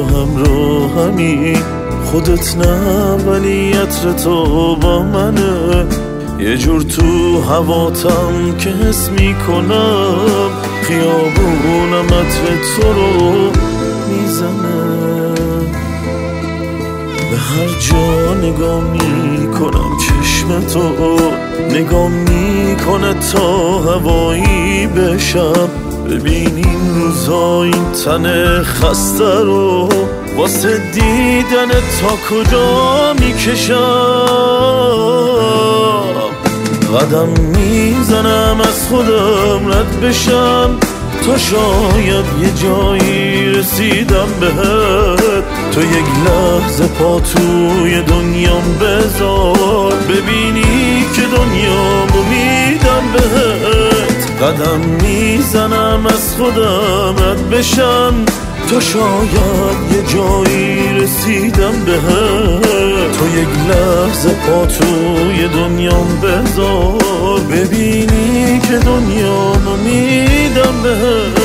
تو همراهمی، خودت نه ولی عطر تو با منه، یه جور تو هواتم که حس میکنم خیابونم عطر تو رو میزنه. به هر جا نگاه میکنم چشم تو نگاه میکنه تا هوایی بشم. ببین این روزا این تن خسته رو واسه دیدن تا کجا میکشم. قدم میزنم از خودم رد بشم تا شاید یه جایی رسیدم بهت. تو یک لحظه پا توی دنیام بذار ببینی که دنیامو میدم بهت. قدم میزنم از خودم رد بشم تا شاید یه جایی رسیدم بهت. تو یک لحظه پا توی دنیام بذار ببینی که دنیامو میدم بهت.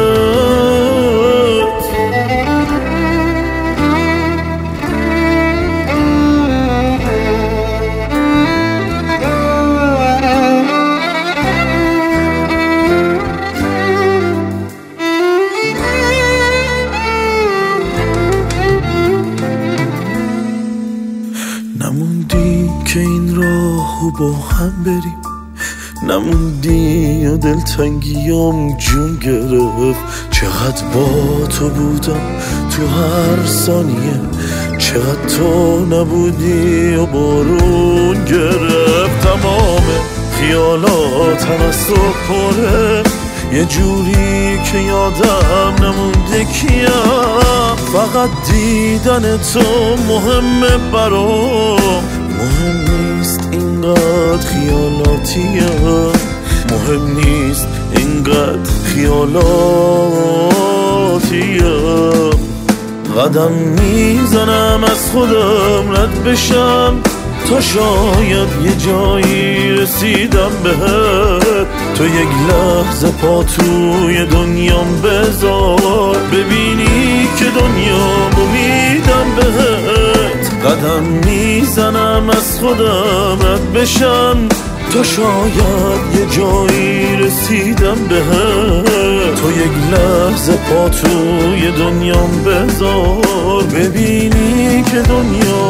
نموندی که این راهو با هم بریم، نموندی و دلتنگیام جون گرفت. چقدر با تو بودم تو هر ثانیه، چقدر تو نبودی و بارون گرفت. تمام خیالاتم از تو پره، یه جوری که یادم نمونده کیم. فقط دیدن تو مهمه برام، مهم نیست اینقدر خیالاتیه، مهم نیست اینقدر خیالاتیه. قدم میزنم از خودم رد بشم تا شاید یه جایی رسیدم بهت. تو یک لحظه پا توی دنیام بذار ببینی که دنیامو میدم بهت. قدم میزنم از خودم رد بشم تا شاید یه جایی رسیدم بهت. تو یک لحظه پا توی دنیام بذار ببینی که دنیا